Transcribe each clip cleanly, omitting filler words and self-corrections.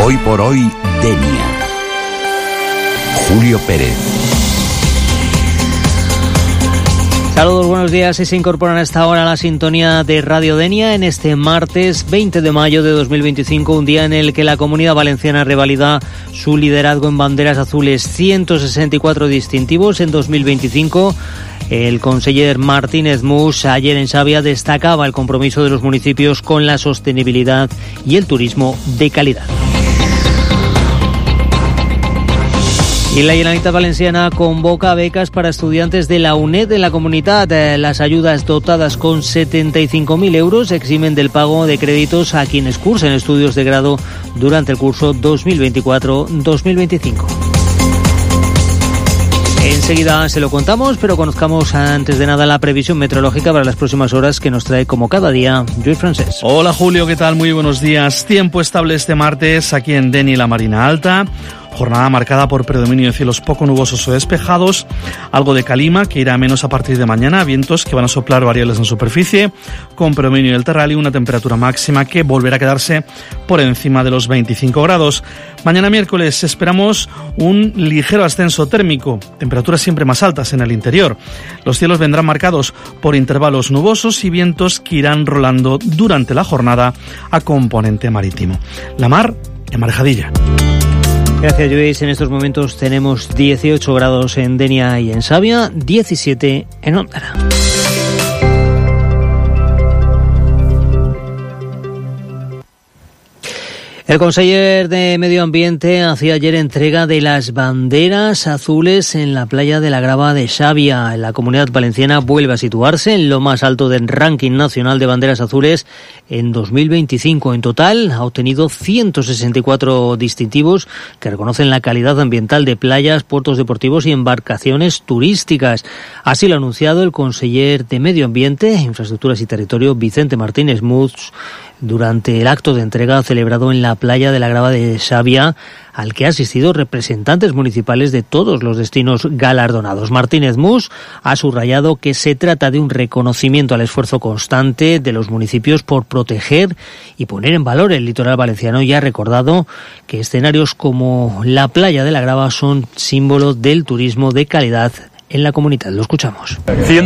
Hoy por hoy, Denia. Julio Pérez. Saludos, buenos días. Se incorporan a esta hora a la sintonía de Radio Denia en este martes 20 de mayo de 2025, un día en el que la Comunidad Valenciana revalida su liderazgo en banderas azules, 164 distintivos en 2025. El conseller Martínez Mus ayer en Xàbia destacaba el compromiso de los municipios con la sostenibilidad y el turismo de calidad. Y la Generalitat Valenciana convoca becas para estudiantes de la UNED en la comunidad. Las ayudas dotadas con 75.000 euros eximen del pago de créditos a quienes cursen estudios de grado durante el curso 2024-2025. Enseguida se lo contamos, pero conozcamos antes de nada la previsión meteorológica para las próximas horas que nos trae como cada día Lluís Francés. Hola Julio, ¿qué tal? Muy buenos días. Tiempo estable este martes aquí en Denia y la Marina Alta. Jornada marcada por predominio de cielos poco nubosos o despejados, algo de calima que irá a menos a partir de mañana, vientos que van a soplar variables en superficie, con predominio del terral y una temperatura máxima que volverá a quedarse por encima de los 25 grados. Mañana miércoles esperamos un ligero ascenso térmico, temperaturas siempre más altas en el interior. Los cielos vendrán marcados por intervalos nubosos y vientos que irán rolando durante la jornada a componente marítimo. La mar emarejadilla. Gracias, Lluís. En estos momentos tenemos 18 grados en Denia y en Xàbia, 17 en Ondara. El conseller de Medio Ambiente hacía ayer entrega de las banderas azules en la playa de la Grava de Xàbia. La Comunidad Valenciana vuelve a situarse en lo más alto del ranking nacional de banderas azules en 2025. En total ha obtenido 164 distintivos que reconocen la calidad ambiental de playas, puertos deportivos y embarcaciones turísticas. Así lo ha anunciado el conseller de Medio Ambiente, Infraestructuras y Territorio, Vicente Martínez Mus, durante el acto de entrega celebrado en la playa de la Grava de Xàbia, al que han asistido representantes municipales de todos los destinos galardonados. Martínez Mus ha subrayado que se trata de un reconocimiento al esfuerzo constante de los municipios por proteger y poner en valor el litoral valenciano, y ha recordado que escenarios como la playa de la Grava son símbolo del turismo de calidad en la comunidad. Lo escuchamos.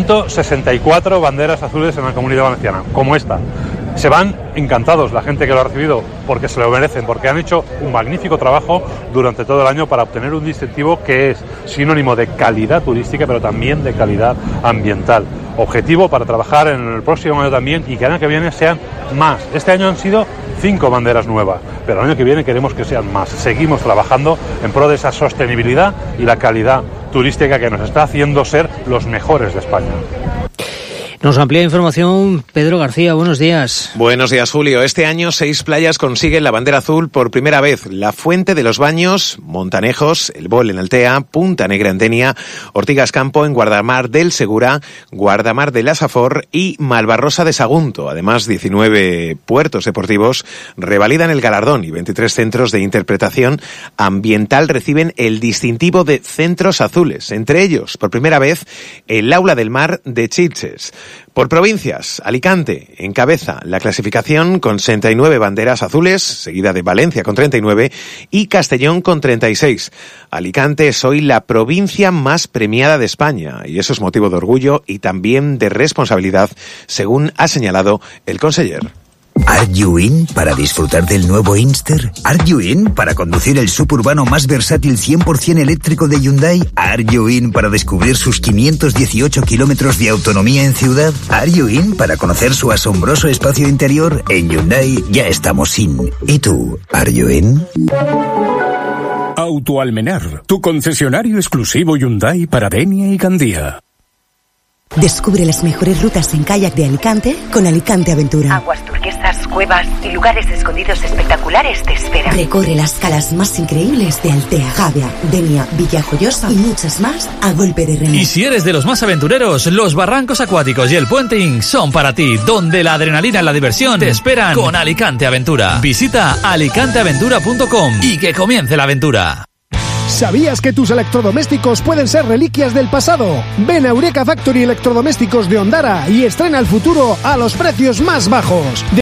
164 banderas azules en la Comunidad Valenciana, como esta. Se van encantados la gente que lo ha recibido, porque se lo merecen, porque han hecho un magnífico trabajo durante todo el año para obtener un distintivo que es sinónimo de calidad turística, pero también de calidad ambiental. Objetivo para trabajar en el próximo año también, y que el año que viene sean más. Este año han sido 5 banderas nuevas, pero el año que viene queremos que sean más. Seguimos trabajando en pro de esa sostenibilidad y la calidad turística que nos está haciendo ser los mejores de España. Nos amplía información Pedro García. Buenos días. Buenos días, Julio. Este año 6 playas consiguen la bandera azul por primera vez. La Fuente de los Baños, Montanejos, El Bol en Altea, Punta Negra en Denia, Ortigas Campo en Guardamar del Segura, Guardamar de la Safor y Malvarrosa de Sagunto. Además, 19 puertos deportivos revalidan el galardón y 23 centros de interpretación ambiental reciben el distintivo de centros azules. Entre ellos, por primera vez, el Aula del Mar de Sitges. Por provincias, Alicante encabeza la clasificación con 69 banderas azules, seguida de Valencia con 39 y Castellón con 36. Alicante es hoy la provincia más premiada de España, y eso es motivo de orgullo y también de responsabilidad, según ha señalado el conseller. ¿Are you in para disfrutar del nuevo Inster? ¿Are you in para conducir el suburbano más versátil 100% eléctrico de Hyundai? ¿Are you in para descubrir sus 518 kilómetros de autonomía en ciudad? ¿Are you in para conocer su asombroso espacio interior? En Hyundai ya estamos in. ¿Y tú? ¿Are you in? Autoalmenar, tu concesionario exclusivo Hyundai para Denia y Gandía. Descubre las mejores rutas en kayak de Alicante con Alicante Aventura. Aguas turquesas, cuevas y lugares escondidos espectaculares te esperan. Recorre las calas más increíbles de Altea, Xàbia, Denia, Villajoyosa y muchas más a golpe de remo. Y si eres de los más aventureros, los barrancos acuáticos y el puenting son para ti, donde la adrenalina y la diversión te esperan con Alicante Aventura. Visita alicanteaventura.com y que comience la aventura. ¿Sabías que tus electrodomésticos pueden ser reliquias del pasado? Ven a Eureka Factory Electrodomésticos de Ondara y estrena el futuro a los precios más bajos.